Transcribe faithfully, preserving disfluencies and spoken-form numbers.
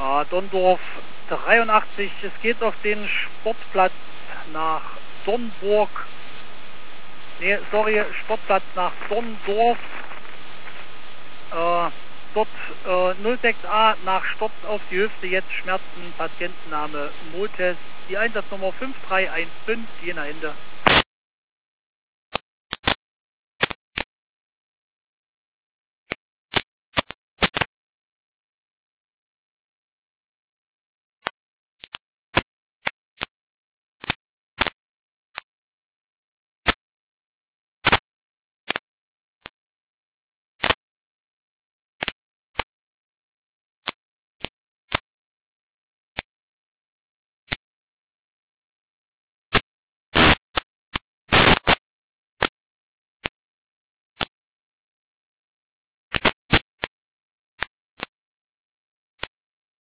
Ah, Donndorf dreiundachtzig, es geht auf den Sportplatz nach Dornburg. Ne, sorry, Sportplatz nach Dorndorf. Äh, dort äh, null sechs A nach Sturz auf die Hüfte, jetzt Schmerzen, Patientenname Motes, die Einsatznummer fünf drei eins fünf, Jena Ende.